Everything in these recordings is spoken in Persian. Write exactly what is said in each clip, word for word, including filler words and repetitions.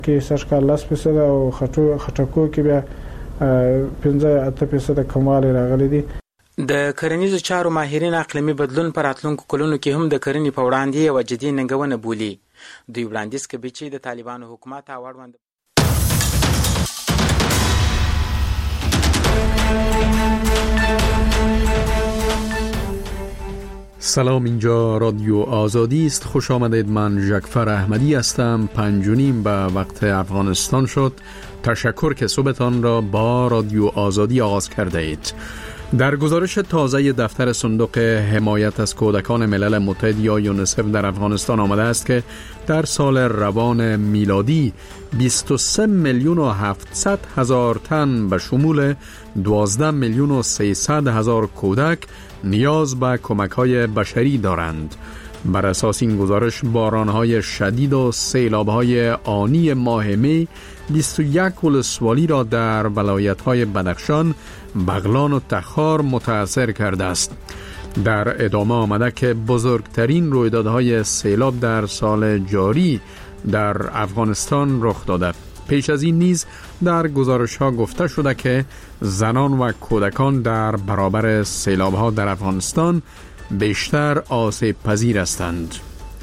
کې سږکال لس فیصد او خټکو کې بیا پنځه اته فیصد کموالی راغلی دی. د کرنیزو چارو ماهرین اقلیمي بدلون پر راتلونکو کلونو کې هم د کرنې په وړاندې یوه جدي ننګونه بولي. دوی وړاندیز کوي چې د طالبانو حکومت اړوند سلام، اینجا رادیو آزادی است. خوش آمدید. من جعفر احمدی هستم. پنج و نیم به وقت افغانستان شد. تشکر که صبحتان را با رادیو آزادی آغاز کرده اید. در گزارش تازه دفتر صندوق حمایت از کودکان ملل متحد یا یونیسف در افغانستان آمده است که در سال روان میلادی بیست و سه میلیون و هفتصد هزار تن به شمول دوازده میلیون و سیصد هزار کودک نیاز به کمک‌های بشری دارند. بر اساس این گزارش باران‌های شدید و سیلاب‌های آنی ماه می بیست و یک ولسوالی را در ولایت‌های بدخشان، بغلان و تخار متاثر کرده است. در ادامه آمده که بزرگترین رویدادهای سیلاب در سال جاری در افغانستان رخ داده. پیش از این نیز در گزارش‌ها گفته شده که زنان و کودکان در برابر سیلاب‌ها در افغانستان بیشتر آسیب پذیر هستند.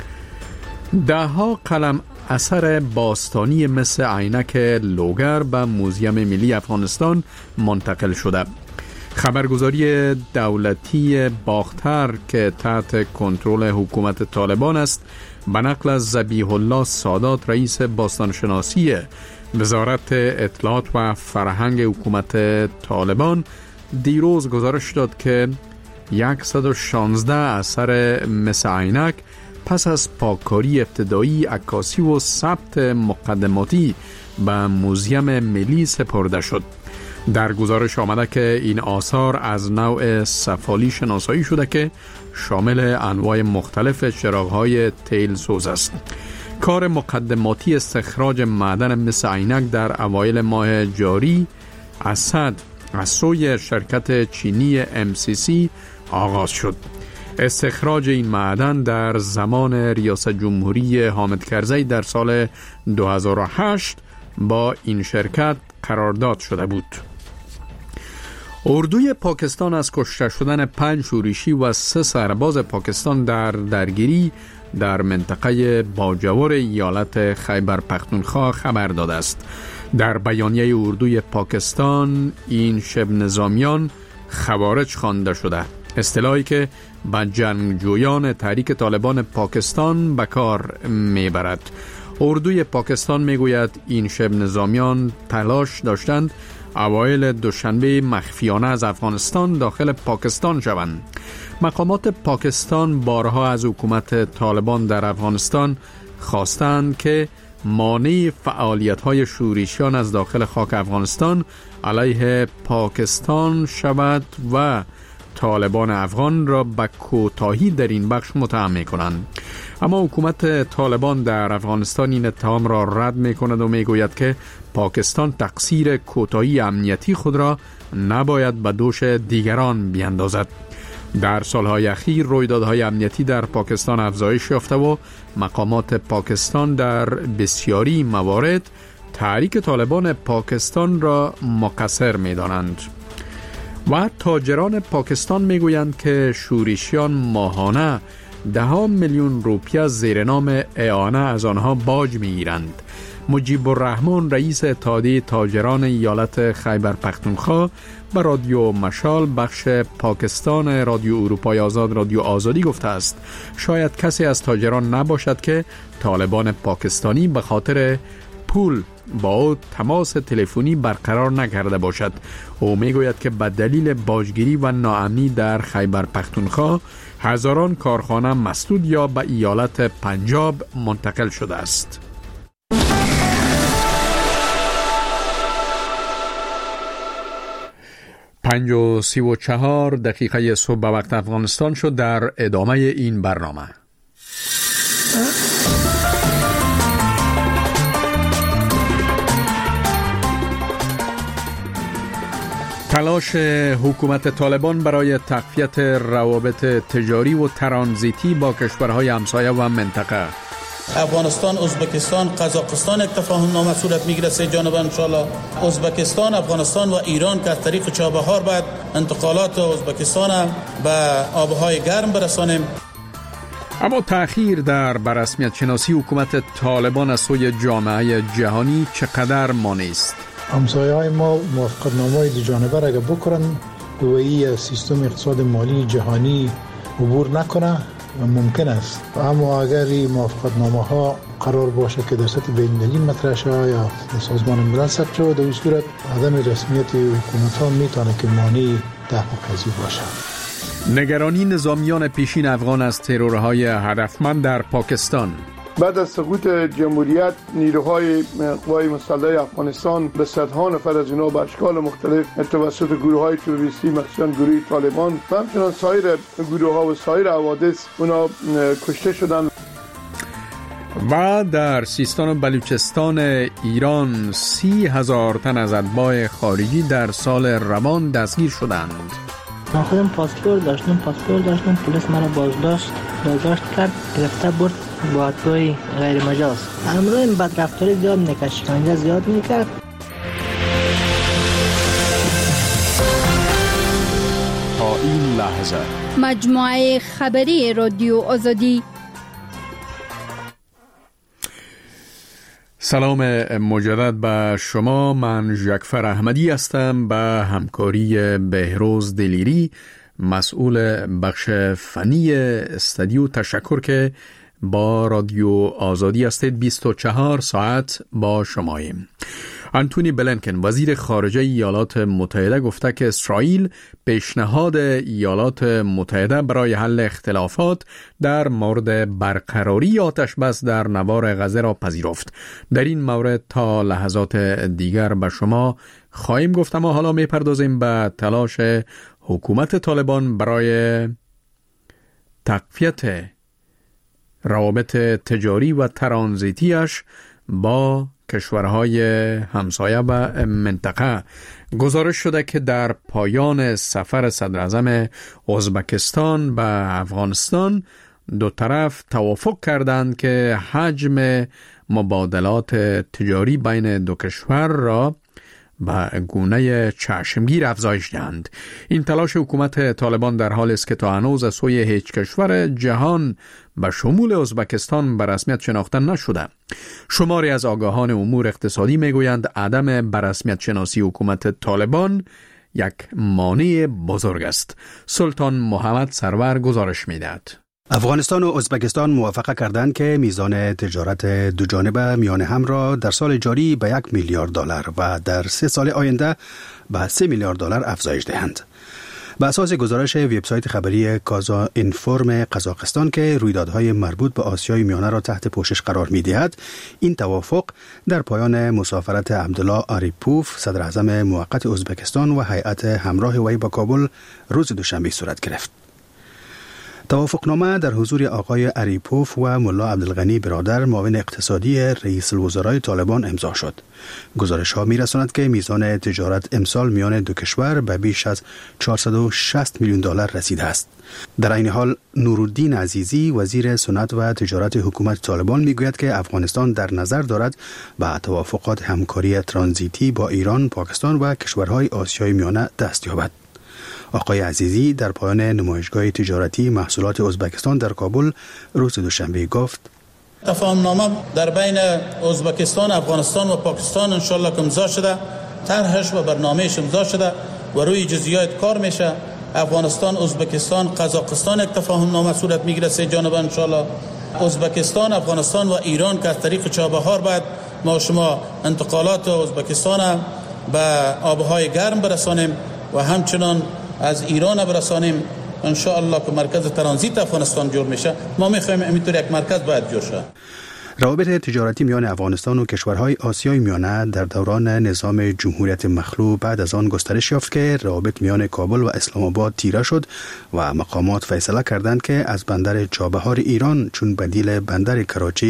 ده ها قلم اثر باستانی مثل عینک لوگر به موزیم ملی افغانستان منتقل شده. خبرگزاری دولتی باختر که تحت کنترل حکومت طالبان است به نقل از ذبیح الله سادات رئیس باستانشناسی وزارت اطلاعات و فرهنگ حکومت طالبان دیروز گزارش داد که صد و شانزده اثر مثل عینک پس از پاککاری ابتدایی، عکاسی و ثبت مقدماتی به موزیم ملی سپرده شد. در گزارش آمده که این آثار از نوع سفالی شناسایی شده که شامل انواع مختلف چراغ‌های تیل سوز است. کار مقدماتی استخراج معدن مثل عینک در اوایل ماه جاری اسد از سوی شرکت چینی ام سی سی آغاز شد. استخراج این معدن در زمان ریاست جمهوری حامد کرزی در سال دو هزار و هشت با این شرکت قرارداد شده بود. اردوی پاکستان از کشته شدن پنج شورشی و سه سرباز پاکستان در درگیری در منطقه باجوار ایالت خیبر پختونخوا خبر داده است. در بیانیه اردوی پاکستان این شب نظامیان خوارج خوانده شده، اصطلاحی که به جنگجویان تحریک طالبان پاکستان به کار میبرد. اردوی پاکستان میگوید این شب نظامیان تلاش داشتند اوایل دوشنبه مخفیانه از افغانستان داخل پاکستان شوند. مقامات پاکستان بارها از حکومت طالبان در افغانستان خواستند که مانع فعالیت‌های شورشیان از داخل خاک افغانستان علیه پاکستان شود و طالبان افغان را به کوتاهی در این بخش متهم می‌کنند. اما حکومت طالبان در افغانستان این اتهام را رد می‌کند و می‌گوید که پاکستان تقصیر کوتاهی امنیتی خود را نباید به دوش دیگران بیندازد. در سالهای اخیر رویدادهای امنیتی در پاکستان افزایش یافته و مقامات پاکستان در بسیاری موارد تحریک طالبان پاکستان را مقصر می‌دانند. و تاجران پاکستان میگویند که شورشیان ماهانه ده ها میلیون روپیه زیر نام اعانه از آنها باج میگیرند. مجیب الرحمن رئیس اتحادیه تاجران ایالت خیبر پختونخوا به رادیو مشال بخش پاکستان رادیو اروپای آزاد رادیو آزادی گفته است شاید کسی از تاجران نباشد که طالبان پاکستانی به خاطر پول با او تماس تلفنی برقرار نکرده باشد. او میگوید که به دلیل باجگیری و ناامنی در خیبر پختونخوا هزاران کارخانه مسدود یا به ایالت پنجاب منتقل شده است. پنج و سی و چهار دقیقه صبح به وقت افغانستان شد. در ادامه این برنامه تلاش حکومت طالبان برای تقویت روابط تجاری و ترانزیتی با کشورهای همسایه و منطقه. افغانستان، ازبکستان، قزاقستان یک تفاهم نامه صورت میگیره سه جانبه ان شاء الله. ازبکستان، افغانستان و ایران که از طریق چابهار بعد انتقالات ازبکستان به آبهای گرم برسانیم. اما تأخیر در بررسمیت شناسی حکومت طالبان از سوی جامعه جهانی چقدر مانع است؟ همسایه‌های ما موافقتنامه‌های دو جانبه را اگه بکنن و این سیستم اقتصاد مالی جهانی عبور نکنه ممکن است، اما اگر این موافقتنامه‌ها قرار باشه که در سطح بین‌المللی مطرح شود یا در سازمان ملل ثبت شود، در این صورت عدم رسمیت حکومت‌ها میتونه که مانع تحقق پذیر باشه. نگرانی نظامیان پیشین افغان از ترورهای هدفمند در پاکستان. بعد از سقوط جمهوریت، نیروهای قوای مسلح افغانستان به صدها نفر از اینا به اشکال مختلف توسط گروه‌های تروریستی مخصوصاً گروه طالبان و همچنان سایر گروه‌ها و سایر حوادث اونا کشته شدند. و در سیستان و بلوچستان ایران سی هزار تن از اتباع خارجی در سال روان دستگیر شدند. من خودم پاسپورت داشتم پاسپورت داشتم پلیس مرا بازداشت بازداشت کرد، گرفته برد با اتباع غیر مجاز. امروز این بدرفتاری زیاد میکرد، شکنجه زیاد میکرد. تا این لحظه مجموعه خبری رادیو آزادی. سلام مجدد به شما، من جعفر احمدی هستم. به همکاری بهروز دلیری مسئول بخش فنی استودیو تشکر که با رادیو آزادی هستید. بیست و چهار ساعت با شماییم. آنتونی بلینکن وزیر خارجه ایالات متحده گفته که اسرائیل پیشنهاد ایالات متحده برای حل اختلافات در مورد برقراری آتش بس در نوار غزه را پذیرفت. در این مورد تا لحظات دیگر به شما خواهیم گفت، اما حالا میپردازیم به تلاش حکومت طالبان برای تقویت روابط تجاری و ترانزیتیش با کشورهای همسایه و منطقه. گزارش شده که در پایان سفر صدراعظم ازبکستان به افغانستان دو طرف توافق کردند که حجم مبادلات تجاری بین دو کشور را به گونه چشمگیر افزایش دهند. این تلاش حکومت طالبان در حال است که تا هنوز از سوی هیچ کشور جهان به شمول ازبکستان به رسمیت شناخته نشده. شماری از آگاهان امور اقتصادی میگویند عدم به رسمیت شناسی حکومت طالبان یک مانع بزرگ است. سلطان محمد سرور گزارش میدهد. افغانستان و ازبکستان موافقه کردند که میزان تجارت دوجانبه میان هم را در سال جاری به یک میلیارد دلار و در سه سال آینده به سه میلیارد دلار افزایش دهند. به اساس گزارش وبسایت خبری کازا اینفورم قزاقستان که رویدادهای مربوط به آسیای میانه را تحت پوشش قرار می‌دهد، این توافق در پایان مسافرت عبدالله آریپوف صدر اعظم موقت ازبکستان و هیئت همراه وی با کابل روز دوشنبه صورت گرفت. توافقنامه در حضور آقای اریپوف و ملا عبدالغنی برادر معاون اقتصادی رئیس الوزرای طالبان امضا شد. گزارش ها می رساند که میزان تجارت امسال میان دو کشور به بیش از چهارصد و شصت میلیون دلار رسیده است. در این حال نورالدین عزیزی وزیر صنعت و تجارت حکومت طالبان می گوید که افغانستان در نظر دارد به توافقات همکاری ترانزیتی با ایران، پاکستان و کشورهای آسیای میانه دست یابد. آقای عزیزی در پایان نمایشگاه تجارتی محصولات ازبکستان در کابل روز دوشنبه گفت: تفاهم نامه در بین ازبکستان، افغانستان و پاکستان انشالله که امضا شده، طرحش و برنامهش امضا شده و روی جزئیات کار میشه. افغانستان، ازبکستان، قزاقستان یک تفاهم نامه صورت میگیره سه جانبه انشالله. ازبکستان، افغانستان و ایران که از طریق چابهار بعد ما شما انتقالات ازبکستان به آبهای گرم برسانیم و همچنان از ایران برسانیم. ان شاء الله که مرکز ترانزیت افغانستان جور میشه. ما میخوایم همینطور یک مرکز باید جور شه. روابط تجارتی میان افغانستان و کشورهای آسیای میانه در دوران نظام جمهوریت مخلوع بعد از آن گسترش یافت که روابط میان کابل و اسلام آباد تیره شد و مقامات فیصله کردند که از بندر چابهار ایران چون بدیل بندر کراچی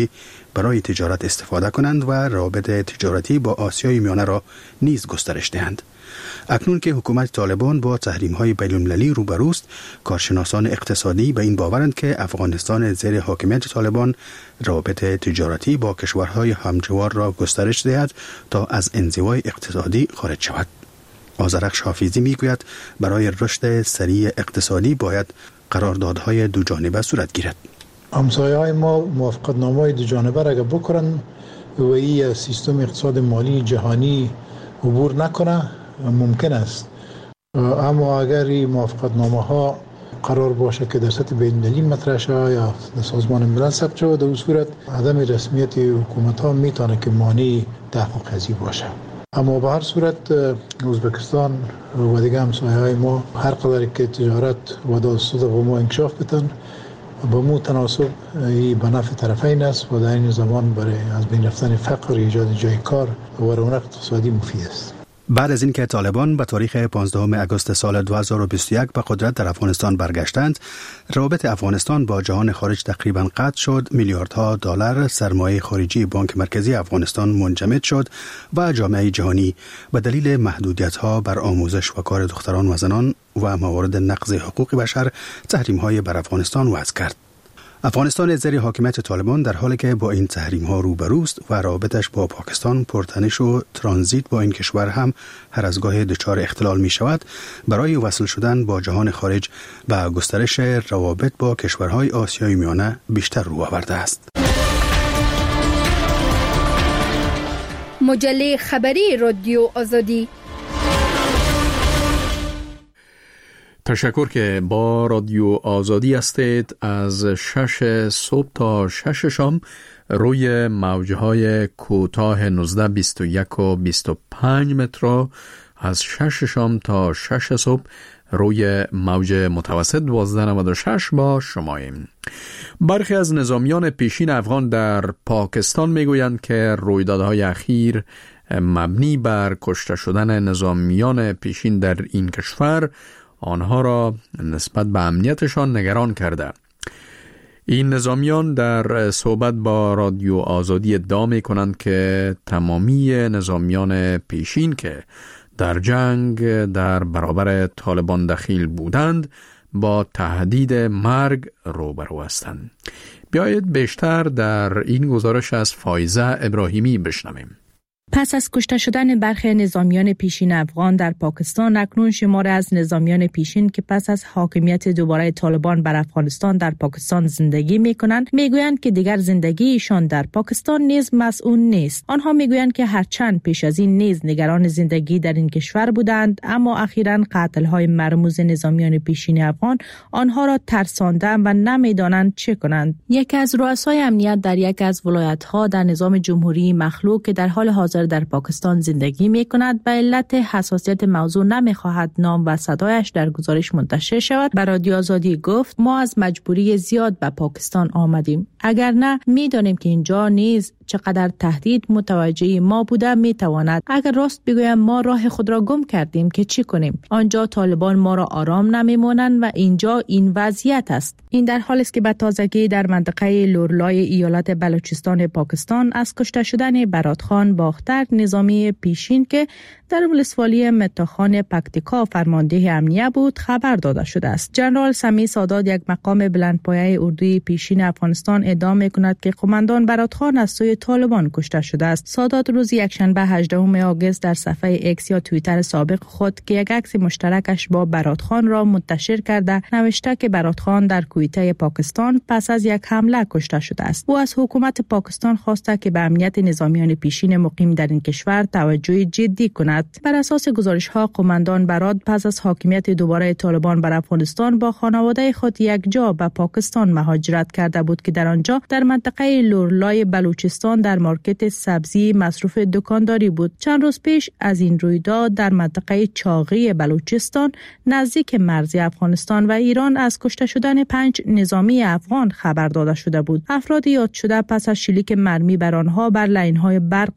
برای تجارت استفاده کنند و روابط تجارتی با آسیای میانه را نیز گسترش دهند. اکنون که حکومت طالبان با تحریم‌های بین‌المللی روبروست، کارشناسان اقتصادی به این باورند که افغانستان زیر حاکمیت طالبان روابط تجارتی با کشورهای همجوار را گسترش دهد تا از انزوای اقتصادی خارج شود. آذرخش حافظی میگوید برای رشد سریع اقتصادی باید قراردادهای دو جانبه صورت گیرد. همسایه‌های ما موافقتنامه‌های دو جانبه را اگر بکنن و این سیستم اقتصاد مالی جهانی عبور نکنه ممکن است، اما اگر این موافقتنامه ها قرار باشه که در سطح بین‌المللی مطرح شود یا در سازمان ملل ثبت شود، در اون صورت عدم رسمیت حکومت ها میتونه که مانع تحقق ازی باشه. اما به هر صورت ازبکستان و دیگه همسایه‌های ما هر قدر که تجارت و داستان با ما انکشاف بتن با مو تناسب این به نفع طرفین است و در این زمان برای از بین رفتن فقر ایجاد جای کار و رونق اقتصادی مفید است. بعد از اینکه طالبان به تاریخ پانزدهم آگوست سال دو هزار و بیست و یک به قدرت در افغانستان برگشتند، روابط افغانستان با جهان خارج تقریباً قطع شد، میلیاردها دلار سرمایه خارجی بانک مرکزی افغانستان منجمد شد و جامعه جهانی به دلیل محدودیت‌ها بر آموزش و کار دختران و زنان و موارد نقض حقوق بشر تحریم‌های بر افغانستان وضع کرد. افغانستان زیر حاکمیت طالبان در حالی که با این تحریم ها روبروست و رابطش با پاکستان پرتنش و ترانزیت با این کشور هم هر از گاه دچار اختلال می شود، برای وصل شدن با جهان خارج و گسترش روابط با کشورهای آسیای میانه بیشتر رو آورده است. مجله خبری رادیو آزادی. تشکر که با رادیو آزادی هستید. از شش صبح تا شش شام روی موجه های کوتاه نوزده بیست و یک و بیست و پنج متر، از شش شام تا شش صبح روی موج متوسط دوازده نود و شش با شماییم. برخی از نظامیان پیشین افغان در پاکستان میگویند که رویدادهای اخیر مبنی بر کشته شدن نظامیان پیشین در این کشور آنها را نسبت به امنیتشان نگران کرده. این نظامیان در صحبت با رادیو آزادی ادعا می‌کنند که تمامی نظامیان پیشین که در جنگ در برابر طالبان دخیل بودند با تهدید مرگ روبرو هستند. بیایید بیشتر در این گزارش از فایزه ابراهیمی بشنویم. پس از کشته شدن برخی نظامیان پیشین افغان در پاکستان، اکنون شمار از نظامیان پیشین که پس از حاکمیت دوباره طالبان بر افغانستان در پاکستان زندگی می‌کنند می‌گویند که دیگر زندگی ایشان در پاکستان نیز مسئول نیست. آنها می‌گویند که هرچند پیش از این نیز نگران زندگی در این کشور بودند، اما اخیراً قتل‌های مرموز نظامیان پیشین افغان آنها را ترساندند و نمی‌دانند چه کنند. یکی از رؤسای امنیت در یک از ولایت‌ها در نظام جمهوری مخلوع که در حال حاضر در پاکستان زندگی می کند به علت حساسیت موضوع نمی خواهد نام و صدایش در گزارش منتشر شود، به رادیو آزادی گفت ما از مجبوری زیاد به پاکستان آمدیم، اگر نه می دانیم که اینجا نیز چقدر تهدید متوجه ما بوده می تواند. اگر راست بگویم ما راه خود را گم کردیم که چی کنیم. آنجا طالبان ما را آرام نمیمونند و اینجا این وضعیت است. این در حالی است که به تازگی در منطقه لورلای ایالت بلوچستان پاکستان از کشته شدن برادخان باختر نظامی پیشین که در ولسوالی متاخان پکتیکا فرمانده امنیه بود خبر داده شده است. جنرال سمی سادات، یک مقام بلندپایه اردوی پیشین افغانستان، ادعا می‌کند که قماندان برادخان از سوی طالبان کشته شده است. سادات روز یکشنبه هجدهم آگوست در صفحه ایکس یا توییتر سابق خود که یک عکس مشترکش با برادخان را منتشر کرده نوشته که برادخان در کویته پاکستان پس از یک حمله کشته شده است. او از حکومت پاکستان خواسته که به امنیت نظامیان پیشین مقیم در این کشور توجه جدی کند. بر اساس گزارش‌ها قماندان براد پس از حاکمیت دوباره طالبان بر افغانستان با خانواده خود یک جا به پاکستان مهاجرت کرده بود که در آنجا در منطقه لورلای بلوچستان در مارکت سبزی مصروف دکانداری بود. چند روز پیش از این رویداد در منطقه چاغی بلوچستان نزدیک مرز افغانستان و ایران از کشته شدن پنج نظامی افغان خبر داده شده بود. افراد یاد شده پس از شلیک مرمی بر آنها بر لاین‌های برق آویزان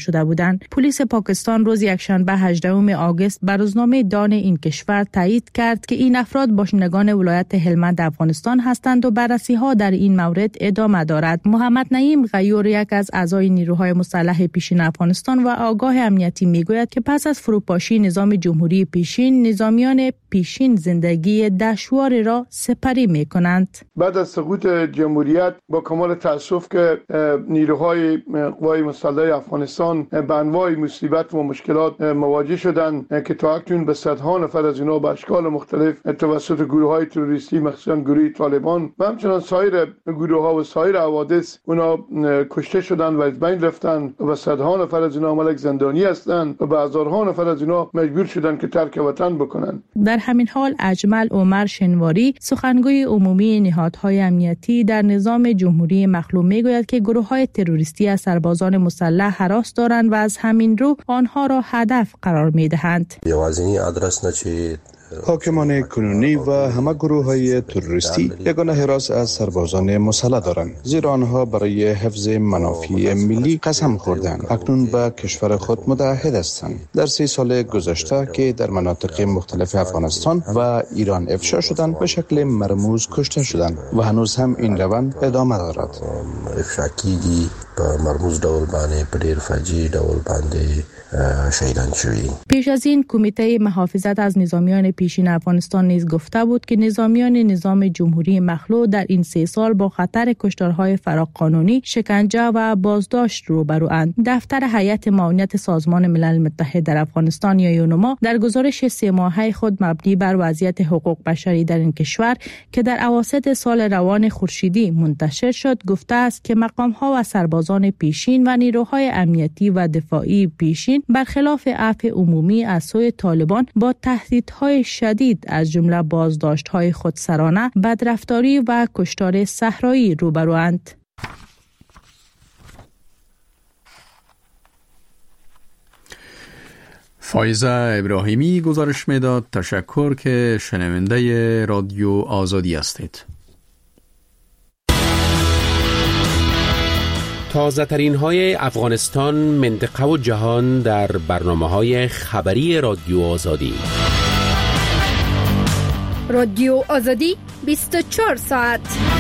شده بودند. پلیس پاکستان روز یکشنبه هجدهم آگوست بر روزنامه دان این کشور تایید کرد که این افراد باشندگان ولایت هلمند افغانستان هستند و بررسی‌ها در این مورد ادامه دارد. محمد نعیم غیور، یک از اعضای نیروهای مسلح پیشین افغانستان و آگاه امنیتی، میگوید که پس از فروپاشی نظام جمهوری پیشین، نظامیان پیشین زندگی دشوار را سپری می‌کنند. بعد از سقوط جمهوریت با کمال تأسف که نیروهای قوای مسلح افغانستان به انواع مصیبت و مشکلات مواجه شدند که تا اکنون به صدها نفر از اینا به اشکال مختلف توسط گروه‌های تروریستی، مخصوصاً گروه طالبان و همچنین سایر گروه‌ها و سایر حوادث اونا کشته شدند و از بین رفتند و صدها نفر از اینا ملک زندانی هستند و هزارها نفر از اینا مجبور شدند که ترک وطن بکنند. در همین حال اجمل عمر شنواری، سخنگوی عمومی نهادهای امنیتی در نظام جمهوری مخلوع، میگوید که گروه‌های تروریستی از سربازان مسلح هراس دارند و از همین رو آنها را هدف قرار می‌دهند. یوازینی آدرس نه چې حاکمان کنونی و همه گروه های تروریستی یگانه حراس از سربازان مسلح دارند، زیرا آنها برای حفظ منافع ملی قسم خوردند. اکنون به کشور خود متعهد هستند. در سی سال گذشته که در مناطق مختلف افغانستان و ایران افشا شدند، به شکل مرموز کشته شدند و هنوز هم این روند ادامه دارد. افشا کیږي په مرموز ډول باندې په ډېر فجیع ډول باندې شهیدان شوی. پیش از این کمیته محافظت از نظامیان پیشین افغانستان نیز گفته بود که نظامیان نظام جمهوری مخلوع در این سه سال با خطر کشتارهای فراقانونی، شکنجه و بازداشت روبروند. دفتر هیئت معاونت سازمان ملل متحد در افغانستان یا یونما در گزارش سه ماهه خود مبنی بر وضعیت حقوق بشری در این کشور که در اواسط سال روان خورشیدی منتشر شد، گفته است که مقام‌ها و سربازان پیشین و نیروهای امنیتی و دفاعی پیشین برخلاف عفو عمومی از سوی طالبان با تهدیدهای شدید از جمله بازداشت‌های خودسرانه، بدرفتاری و کشتار صحرایی روبروند. فایزه ابراهیمی گزارش میداد. تشکر که شنونده رادیو آزادی هستید. تازه ترین های افغانستان، منطقه و جهان در برنامه های خبری رادیو آزادی. رادیو آزادی بیست و چهار ساعت.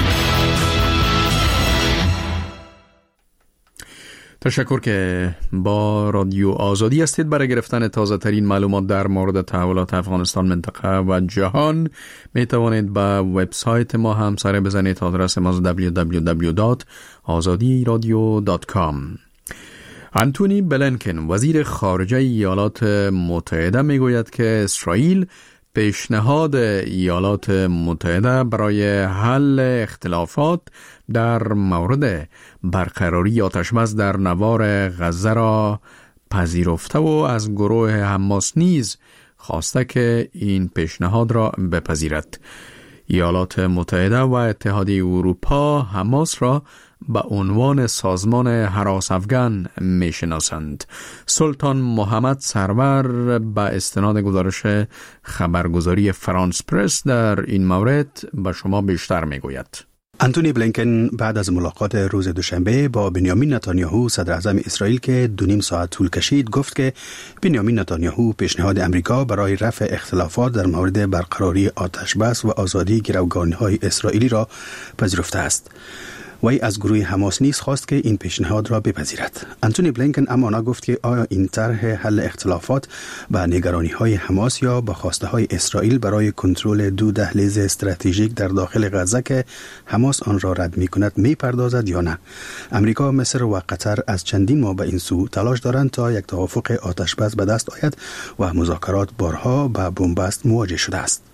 تشکر که با رادیو آزادی هستید. برای گرفتن تازه ترین معلومات در مورد تحولات افغانستان، منطقه و جهان می توانید به وبسایت ما هم سر بزنید. آدرس ما دبلیو دبلیو دبلیو دات آزادی رادیو دات کام. انتونی بلینکن، وزیر خارجه ایالات متحده، می گوید که اسرائیل پیشنهاد ایالات متحده برای حل اختلافات در مورد برقراری آتشبس در نوار غزه را پذیرفته و از گروه حماس نیز خواسته که این پیشنهاد را بپذیرد. ایالات متحده و اتحادیه اروپا حماس را به عنوان سازمان هراس افغان می شناسند. سلطان محمد سرور به استناد گزارش خبرگزاری فرانس پرس در این مورد به شما بیشتر می گوید. انتونی بلینکن بعد از ملاقات روز دوشنبه با بنیامین نتانیاهو صدر اعظم اسرائیل که دو نیم ساعت طول کشید، گفت که بنیامین نتانیاهو پیشنهاد امریکا برای رفع اختلافات در مورد برقراری آتشبس و آزادی گروگان‌های اسرائیلی را پذیرفته است. وی از گروه حماس نیز خواست که این پیشنهاد را بپذیرد. انتونی بلینکن اما گفت که آیا این طرح حل اختلافات به نگرانی‌های حماس یا به خواسته‌های اسرائیل برای کنترل دو دهلیز استراتژیک در داخل غزه که حماس آن را رد می‌کند می‌پردازد یا نه. امریکا، مصر و قطر از چندین ماه به این سو تلاش دارند تا یک توافق آتشبس به دست آید و مذاکرات بارها با بنبست مواجه شده است.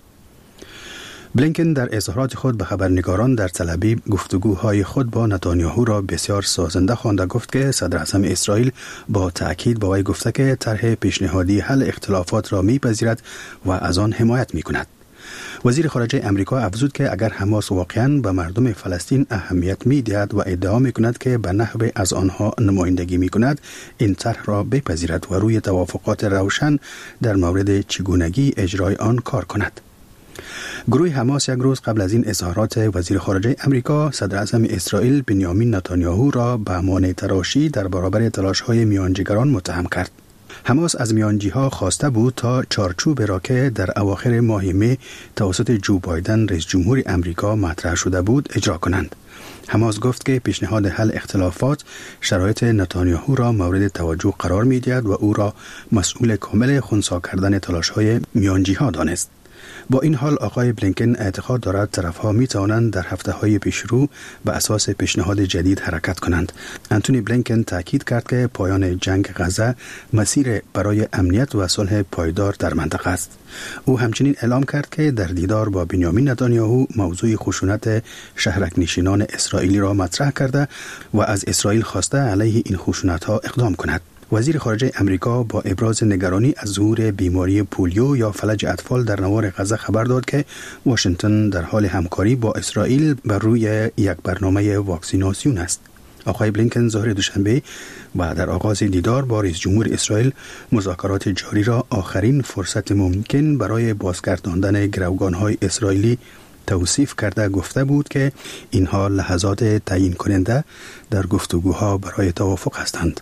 بلینکن در اظهارات خود به خبرنگاران در تل ابیب گفتگوهای خود با نتانیاهو را بسیار سازنده خوانده. گفت که صدر اعظم اسرائیل با تأکید با وی گفته که طرح پیشنهادی حل اختلافات را میپذیرد و از آن حمایت میکند. وزیر خارجه امریکا افزود که اگر حماس واقعاً به مردم فلسطین اهمیت می‌دهد و ادعا می‌کند که به نحو از آنها نمایندگی می‌کند، این طرح را بپذیرد و روی توافقات روشن در مورد چگونگی اجرای آن کار کند. گروه حماس یک روز قبل از این اظهارات وزیر خارجه امریکا، صدر اعظم اسرائیل بنیامین نتانیاهو را به مانع تراشی در برابر تلاش‌های میانجیگران متهم کرد. حماس از میانجی‌ها خواسته بود تا چارچوب را که در اواخر ماه می توسط جو بایدن رئیس جمهور امریکا مطرح شده بود اجرا کنند. حماس گفت که پیشنهاد حل اختلافات شرایط نتانیاهو را مورد توجه قرار می‌دهد و او را مسئول کامل خنثی کردن تلاش‌های میانجی‌ها دانست. با این حال آقای بلینکن اعتقاد دارد طرف‌ها می‌توانند در هفته‌های پیشرو به اساس پیشنهاد جدید حرکت کنند. انتونی بلینکن تاکید کرد که پایان جنگ غزه مسیر برای امنیت و صلح پایدار در منطقه است. او همچنین اعلام کرد که در دیدار با بنیامین نتانیاهو موضوع خشونت شهرک نشینان اسرائیلی را مطرح کرده و از اسرائیل خواسته علیه این خشونت‌ها اقدام کند. وزیر خارجه امریکا با ابراز نگرانی از ظهور بیماری پولیو یا فلج اطفال در نوار غزه خبر داد که واشنگتن در حال همکاری با اسرائیل بر روی یک برنامه واکسیناسیون است. آقای بلینکن ظهر دوشنبه و در آغاز دیدار با رئیس جمهور اسرائیل مذاکرات جاری را آخرین فرصت ممکن برای بازگرداندن گروگان‌های اسرائیلی توصیف کرده گفته بود که اینها لحظات تعیین کننده در گفتگوها برای توافق هستند.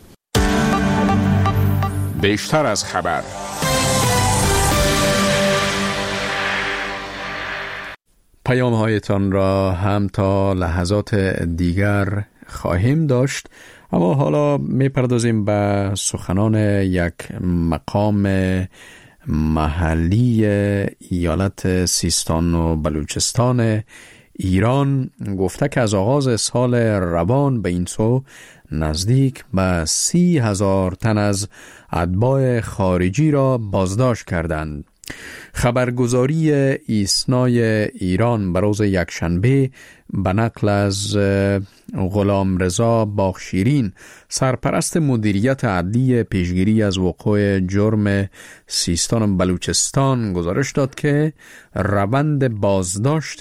بیشتر از خبر. پیام هایتان را هم تا لحظات دیگر خواهیم داشت، اما حالا می پردازیم به سخنان یک مقام محلی ایالت سیستان و بلوچستان ایران. گفته که از آغاز سال روان به این سو نزدیک به سی هزار تن از اتباع خارجی را بازداشت کردند. خبرگزاری ایسنای ایران به روز یکشنبه به نقل از غلامرضا باغشیرین، سرپرست مدیریت عدلی پیشگیری از وقوع جرم سیستان و بلوچستان گزارش داد که روند بازداشت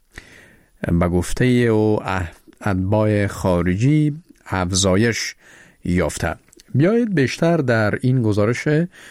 به گفته او اتباع خارجی افزایش یافته. بیایید بیشتر در این گزارش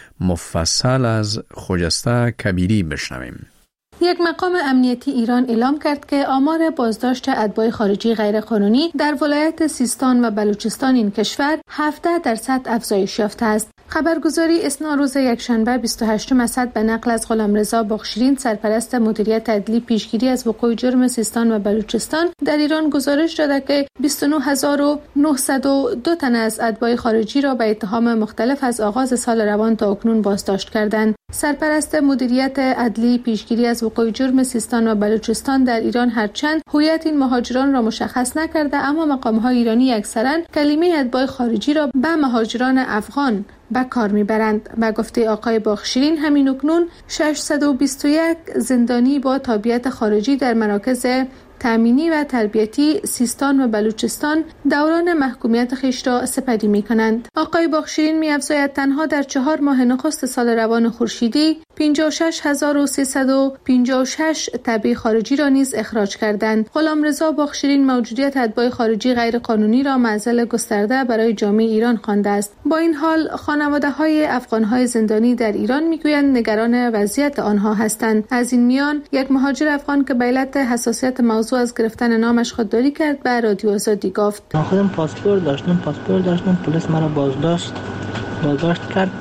مفصل از خجسته کبیری بشنویم. یک مقام امنیتی ایران اعلام کرد که آمار بازداشت اتباع خارجی غیرقانونی در ولایت سیستان و بلوچستان این کشور هفده درصد افزایش یافته است. خبرگزاری اسنا روز یکشنبه بیست و هشتم اسد به نقل از غلامرضا باغشیرین، سرپرست مدیریت عدلی پیشگیری از وقوع جرم سیستان و بلوچستان در ایران گزارش داده که بیست و نه هزار و نهصد و دو تن از اتباع خارجی را به اتهام مختلف از آغاز سال روان تا اکنون بازداشت کردند. سرپرست مدیریت عدلی پیشگیری از وقوع جرم سیستان و بلوچستان در ایران هرچند هویت این مهاجران را مشخص نکرده، اما مقام‌های ایرانی اکثراً کلمه اتباع خارجی را به مهاجران افغان به کار میبرند. به گفته آقای باغشیرین، همین اکنون ششصد و بیست و یک زندانی با تابعیت خارجی در مراکز تامینی و تربیتی سیستان و بلوچستان دوران محکومیت خیش را سپری می کنند. آقای باغشیرین می افزاید تنها در چهار ماه نخست سال روان خورشیدی پنجاه و شش هزار و سیصد و پنجاه و شش تبع خارجی را نیز اخراج کردند. غلامرضا باغشیرین موجودیت اتباع خارجی غیر قانونی را معضل گسترده برای جامعه ایران خوانده است. با این حال خانواده‌های افغان‌های زندانی در ایران میگویند نگران وضعیت آنها هستند. از این میان یک مهاجر افغان که به علت حساسیت موضوع از گرفتن نامش خودداری کرد به رادیو آزادی گفت: من خودم پاسپورت داشتم پاسپورت داشتم پلیس مرا بازداشت بازداشت کرد،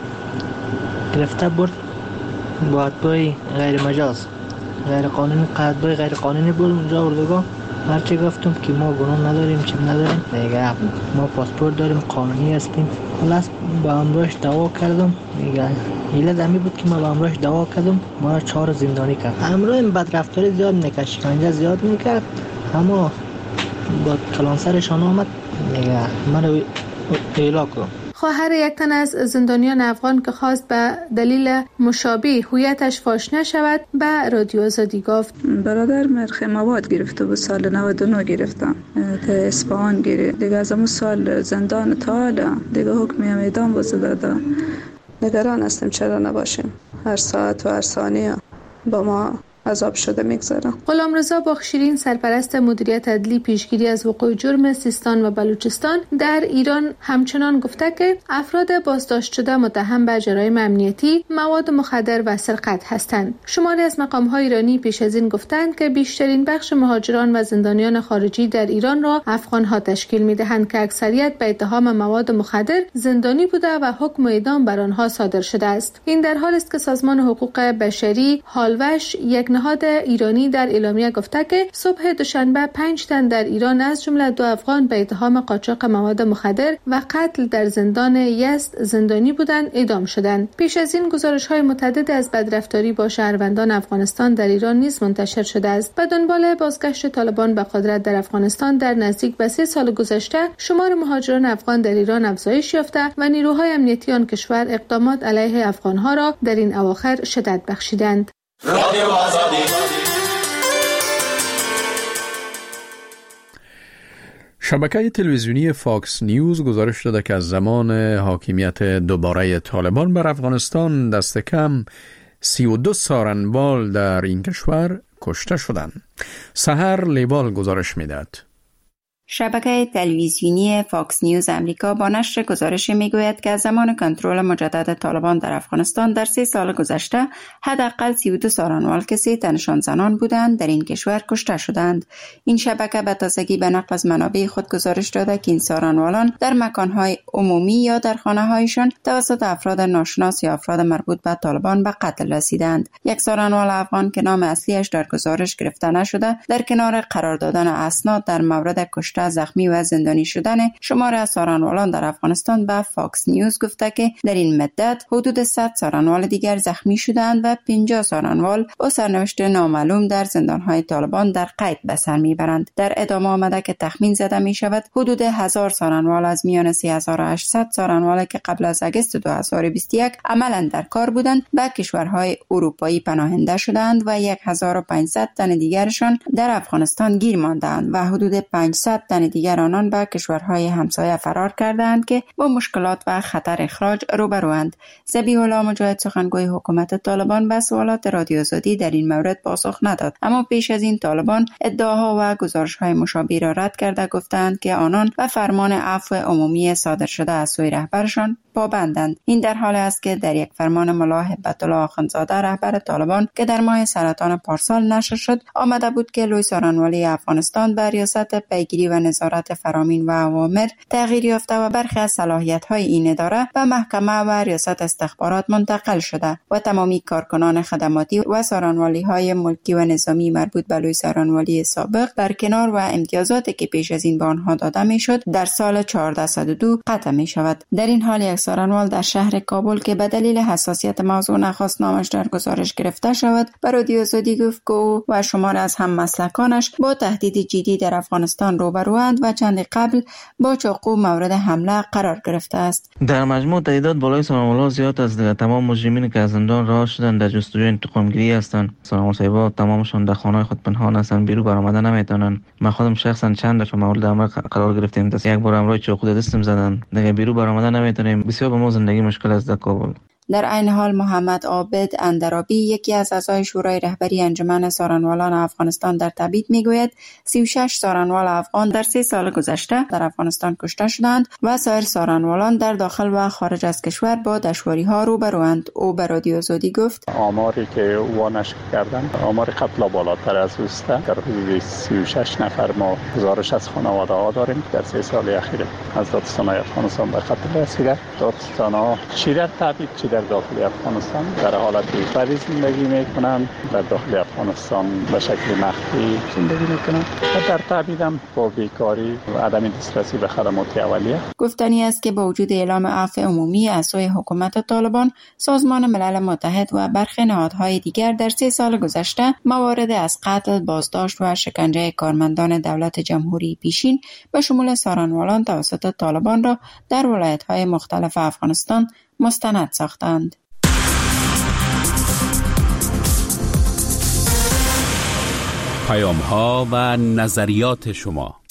گرفته برد با اتباع غیر مجاز غیر قانونی اتباع غیر قانونی بود اونجا اردوگاه. هرچی گفتم که ما گناه نداریم چی نداریم، میگه ما پاسپورت داریم قانونی هستیم. خلاص با امروش دعوا کردم، میگه ایله دمی بود که ما با امروش دعوا کردم، ما را چهار زندانی کرد. امروز این بدرفتاری زیاد میکرد، شکنجه زیاد میکرد، اما با کلانسرشان آمد میگه من رو ایلا کن. خواهر یک تن از زندانیان افغان که خواست به دلیل مشابه هویتش فاش نشود به رادیو آزادی گفت: برادر مرخ مواد گرفته بود، سال نود و نه گرفتم تا اصفهان گرفت، دیگه از اون سال زندان تا حالا دیگه حکم اعدام واسه داده. نگران هستم چرا نباشیم، هر ساعت و هر ثانیه با ما عذاب شده میگذارن. غلامرضا باخشیرین سرپرست مدیریت عدلی پیشگیری از وقوع جرم سیستان و بلوچستان در ایران همچنان گفته که افراد بازداشت شده متهم به جرایم امنیتی، مواد مخدر و سرقت هستند. شماری از مقام‌های ایرانی پیش از این گفتند که بیشترین بخش مهاجران و زندانیان خارجی در ایران را افغان‌ها تشکیل می‌دهند که اکثریت به اتهام مواد مخدر زندانی بوده و حکم اعدام بر آنها صادر شده است. این در حالی است که سازمان حقوق بشری هالوش، یک نهاد ایرانی، در اعلامیه گفته که صبح دوشنبه پنج تن در ایران از جمله دو افغان به اتهام قاچاق مواد مخدر و قتل در زندان یزد زندانی بودند اعدام شدند. پیش از این گزارش‌های متعدد از بدرفتاری با شهروندان افغانستان در ایران نیز منتشر شده است. به دنبال بازگشت طالبان به قدرت در افغانستان در نزدیک به سه سال گذشته شمار مهاجران افغان در ایران افزایش یافته و نیروهای امنیتی آن کشور اقدامات علیه افغان‌ها را در این اواخر شدت بخشیدند. شبکه تلویزیونی فاکس نیوز گزارش داده که از زمان حاکمیت دوباره طالبان بر افغانستان دست کم سی و دو سارنوال در این کشور کشته شدند. سحر لیوال گزارش می‌دهد. شبکه تلویزیونی فاکس نیوز امریکا با نشر گزارش میگوید که از زمان کنترل مجدد طالبان در افغانستان در سه سال گذشته حداقل سی و دو سارنوال که سه تنشان زنان بودند در این کشور کشته شدند. این شبکه به تازگی به نقل از منابع خود گزارش داده که این سارنوالان در مکانهای عمومی یا در خانه‌هایشان توسط افراد ناشناس یا افراد مربوط به طالبان به قتل رسیدند. یک سارنوال افغان که نام اصلیش در گزارش گرفته نشده در کنار قرار دادن اسناد در مورد کشته زخمی و زندانی شدن شمار از سارنوالان در افغانستان به فاکس نیوز گفته که در این مدت حدود صد سارنوال دیگر زخمی شدند و پنجاه سارنوال با سرنوشت نامعلوم در زندانهای طالبان در قید به سر میبرند. در ادامه آمده که تخمین زده می شود حدود هزار سارنوال از میان سه هزار و هشتصد سارنوال که قبل از آگوست دو هزار و بیست و یک عملا در کار بودند به کشورهای اروپایی پناهنده شدند و هزار و پانصد تن دیگرشان در افغانستان گیر ماندند و حدود پانصد تن دیگر آنان به کشورهای همسایه فرار کردند که با مشکلات و خطر اخراج روبروند. ذبیح الله مجاهد سخنگوی حکومت طالبان به سوالات رادیو آزادی در این مورد پاسخ نداد، اما پیش از این طالبان ادعاها و گزارش‌های مشابه را رد کرده گفتند که آنان به فرمان عفو عمومی صادر شده از سوی رهبرشان پابندند. این در حالی است که در یک فرمان ملا هیبت الله آخوندزاده رهبر طالبان که در ماه سرطان پارسال نشر شد آمده بود که لوی سارنوالی افغانستان به ریاست پیگیری و نظارت فرامین و اوامر تغییر یافته و برخی از صلاحیت‌های این اداره به محکمه و ریاست استخبارات منتقل شده و تمامی کارکنان خدماتی و سارنوالی‌های ملکی و نظامی مربوط به لوی سارنوالی سابق برکنار و امتیازاتی که پیش از این به آنها داده میشد در سال هزار و چهارصد و دو قطع می شود. در این حال یک سارنوال در شهر کابل که به دلیل حساسیت موضوع نخواست نامش در گزارش گرفته شود به رادیو آزادی گفت که او و شمار از هم مسلکانش با تهدید جدی در افغانستان روبروند و چند قبل با چاقو مورد حمله قرار گرفته است. در مجموع تعداد بالای سارنوال‌ها زیاد است. تمام مجرمین که از زندان رها شدند در جستجوی انتقام‌گیری هستند. سارنوال‌ها تمامشون در خانه‌های خود پنهان هستند، بیرون برآمدن نمیتونن. من خودم شخصا چند دفعه مورد حمله قرار گرفتیم. دست یک بار امروز چاقو دستم زدن. دیگه بیرون برآمدن نمیتونیم. بسیار به ما زندگی مشکل است در کابل. در عین حال محمد عابد اندرابی یکی از اعضای شورای رهبری انجمن سارنوالان افغانستان در تبعید میگوید سی و شش سارنوال افغان در سه سال گذشته در افغانستان کشته شدند و سایر سارنوالان در داخل و خارج از کشور با دشواری‌ها روبروند. او به رادیو آزادی گفت آماری که او نشر کردند آمار قتل بالاتر از اوست. در حدود سی و شش نفر ما گزارش از خانواده‌ها داریم در سه سال اخیر از دادستان افغانستان به قتل رسیده. دادستان‌ها چی در تبعید چی در داخل افغانستان در حالت بی‌فری زندگی میکنند، در داخل افغانستان به شکل مخفی زندگی میکنند و در تبعید هم با بیکاری و عدم دسترسی به خدمات اولیه. گفتنی است که با وجود اعلام عفو عمومی از سوی حکومت طالبان، سازمان ملل متحد و برخی نهادهای دیگر در سه سال گذشته موارد از قتل، بازداشت و شکنجه کارمندان دولت جمهوری پیشین به شمول سارنوالان توسط طالبان را در ولایت‌های مختلف افغانستان مستند ساختند. پیام‌ها و نظریات شما.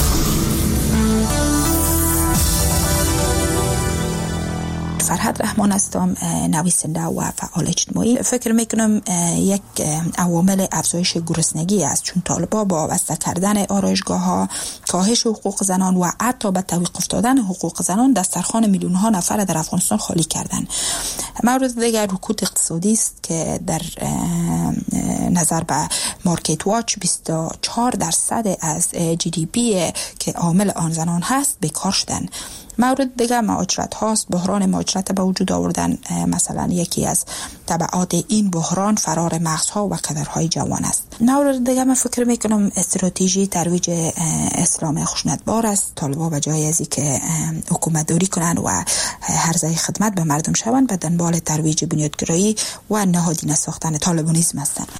فرهاد رحمان هستم، نویسنده و فعال اجتماعی. فکر میکنم یک عوامل افزایش گرسنگی است، چون طالبان با بسته کردن آرایشگاه ها، کاهش حقوق زنان و حتی به توقف افتادن حقوق زنان دسترخوان میلیون ها نفر در افغانستان خالی کردن. مورد دیگر رکود اقتصادی است که در نظر به مارکت واچ بیست و چهار درصد از جی دی پی که عامل آن زنان هست بیکار شدن. مورد دیگر مهاجرت هاست. بحران مهاجرت به وجود آوردن مثلا یکی از تبعات این بحران فرار مغزها و کدرهای جوان است. مورد دیگر من فکر میکنم استراتژی ترویج اسلام خشونتبار است. طالبان به جای از اینکه حکومت داری کنند و هرزه خدمت به مردم شوند، به دنبال ترویج بنیادگرایی و نهادینه ساختن طالبانیسم هستند.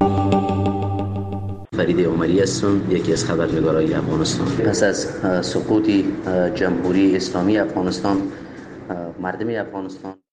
فرید عمری هستم، یکی از خبرنگارای افغانستان. پس از سقوط جمهوری اسلامی افغانستان، مردم افغانستان